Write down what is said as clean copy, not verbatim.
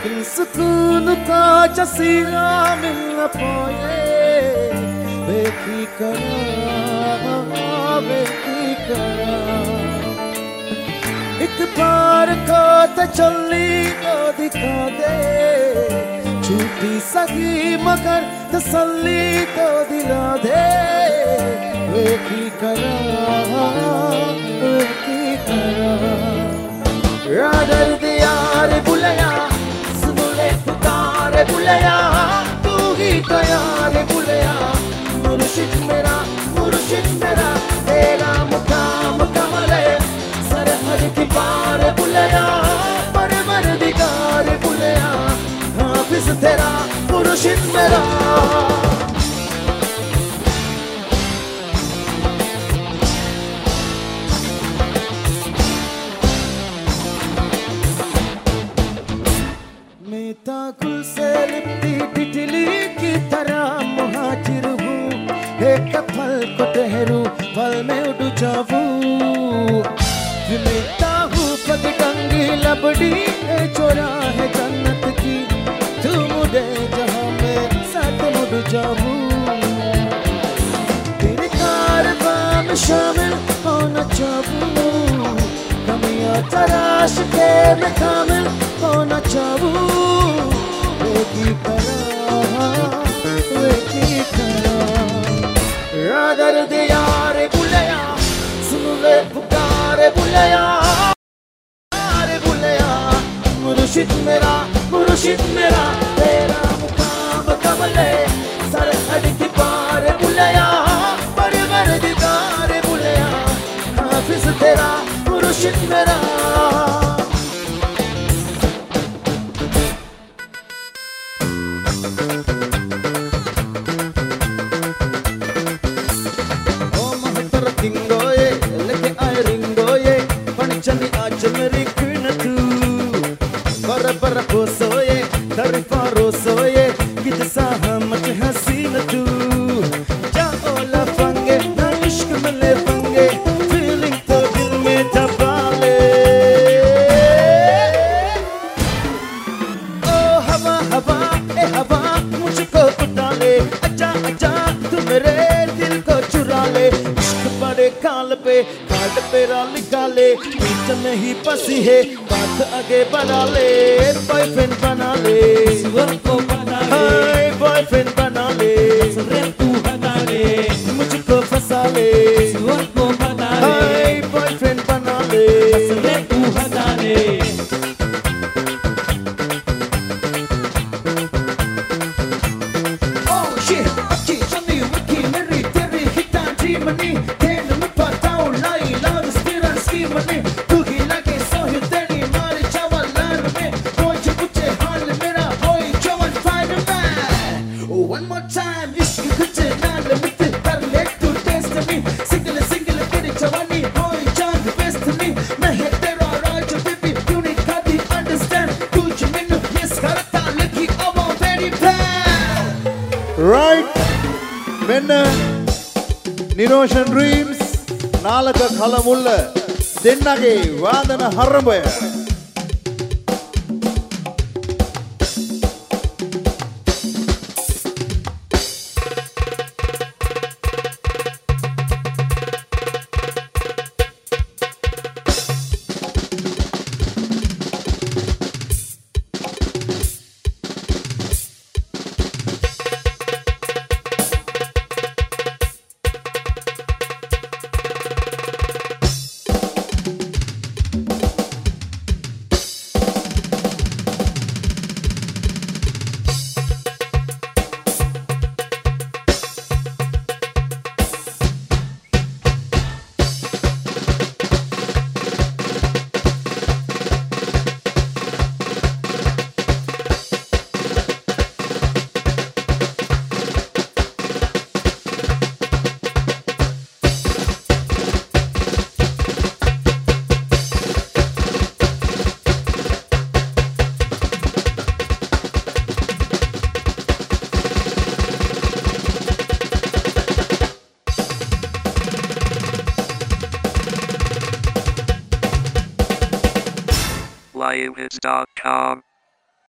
लेकिन सुकून का जसीरा मिल न पाए। बेकी करा बेकी करा, एक बार को तो चलनी को दिखा दे, झूठी सही मगर तसल्ली तो दिला दे। बेकी करा बेकी करा, दर्द यार बुलाया, सुन ले पुकार बुलाया, तू ही तो यार बुलाया। मुर्शिद मेरा तेरा मुकाम कमल है, सरहद के पार बुलाया, परवरदिगार बुलाया, हाफिज तेरा मुर्शिद मेरा। गुल से लिपटी तितली की तरह मुहाजिर हूँ, एक पल को ठहरूं पल में उड़ जाऊँ। मिलता हूँ पगडंगी लबड़ी चोरा है जन्नत की, तू मुड़े जहाँ मैं साथ मुड़ जाऊँ। तेरे कारवां में शामिल होना चाहूँ, कमियाँ तराश के मैं कामिल होना चाहूँ। बेकी करा दर्द यार बुलाया, सुन ले पुकार बुलाया, मुर्शिद मेरा तेरा मुकाम कमल है, सरहद के पार बुलाया, परवरदिगार बुलाया, हाफिज तेरा मुर्शिद मेरा। लेके आए रिंगोये पंचनी आज मेरी क्वीन तू, बर सोये तारीफा रोसोये कितना हम हसीन तू। जाओ लफंगे ना इश्क में ले पंगे, फीलिंग तो दिल में दबा ले। ओ हवा हवा ए हवा मुझको उड़ा ले, आजा आजा तू मेरे दिल को चुरा ले। बड़े काल पे लिखा ले, बीच में ही फंसी है बात आगे बढ़ा ले। बॉयफ्रेंड बना ले, बॉयफ्रेंड बना ले, तू हटा ले, मुझको फंसा ले। बॉयफ्रेंड बना ले, तू हटा ले। Oh shit, अच्छी चंदी मुट्ठी मेरी तेरी हिता जी मनी, तू ही लगे सोही तेरी मारी चवलान में, कोई पूछे हाल मेरा होई जवन फायरमैन। One more time इश्क कुछ नाल मिट कर ले तू टेस्ट मी, सिंगल सिंगल तेरी जवानी होई जान बेस्ट मी। मैं है तेरा राज बेबी तू नहीं कभी अंडरस्टैंड, कुछ मैंने यस करता लगी अब वेरी बैड। Right मैंने निरोशन ड्रीम्स नालक खलमुल्ल දෙන්නගේ වාදන හරඹය। Lionhits.com